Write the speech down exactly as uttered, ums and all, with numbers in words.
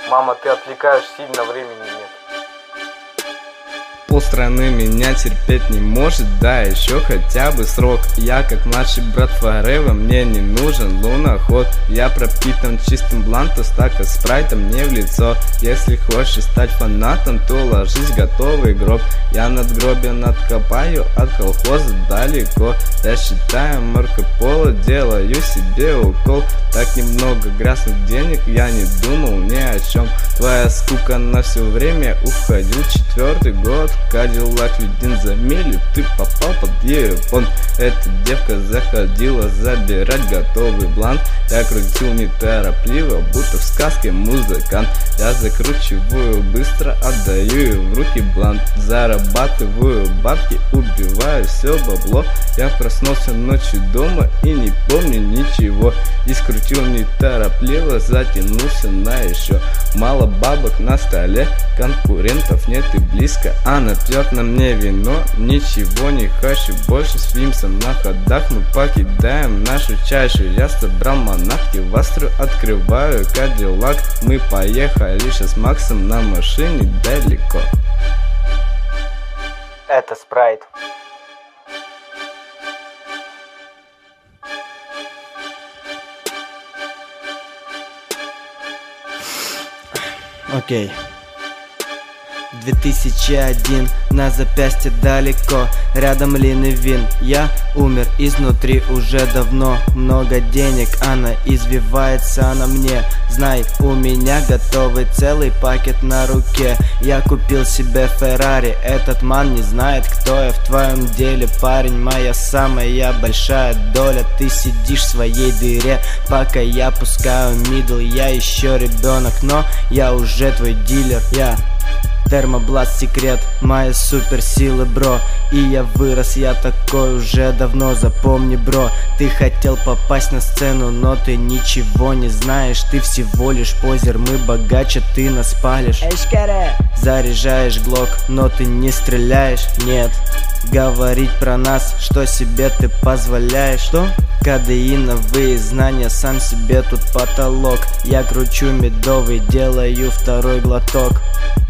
Мама, ты отвлекаешь сильно, времени нет. Полстраны меня терпеть не может, да еще хотя бы срок. Я как младший брат Forever, мне не нужен луноход. Я пропитан чистым блантом, стака спрайта мне в лицо. Если хочешь стать фанатом, то ложись в готовый гроб. Я надгробен откопаю от колхоза далеко. Я считаю Марко Поло, делаю себе укол. Так немного грязных денег, я не думал ни о чем. Твоя скука на все время уходил четвертый год. Кадиллак один за милю, ты попал под епон. Эта девка заходила забирать готовый блант. Я крутил неторопливо, будто в сказке музыкант. Я закручиваю быстро, отдаю ей в руки блант. Зарабатываю бабки, убиваю все бабло. Я проснулся ночью дома и не помню ничего. И скрутил неторопливо, затянулся на еще. Мало бабок на столе, конкурентов нет и близко. Она пьет на мне вино, ничего не хочу больше. С Вимсом на ходах мы покидаем нашу чашу. Я собрал манатки, в Астру открываю Кадиллак. Мы поехали сейчас с Максом на машине далеко. Это спрайт. Окей. Okay. две тысячи один, на запястье далеко, рядом Лин и Вин. Я умер изнутри уже давно. Много денег, она извивается на мне. Знай, у меня готовый целый пакет на руке. Я купил себе Феррари, этот ман не знает, кто я в твоем деле. Парень, моя самая большая доля. Ты сидишь в своей дыре, пока я пускаю мидл. Я еще ребенок, но я уже твой дилер. Я Термобласт секрет, моя суперсилы, бро. И я вырос, я такой уже давно, запомни, бро. Ты хотел попасть на сцену, но ты ничего не знаешь. Ты всего лишь позер, мы богаче, ты нас палишь. Заряжаешь глок, но ты не стреляешь, нет. Говорить про нас, что себе ты позволяешь. Что? Кадеиновые знания, сам себе тут потолок. Я кручу медовый, делаю второй глоток.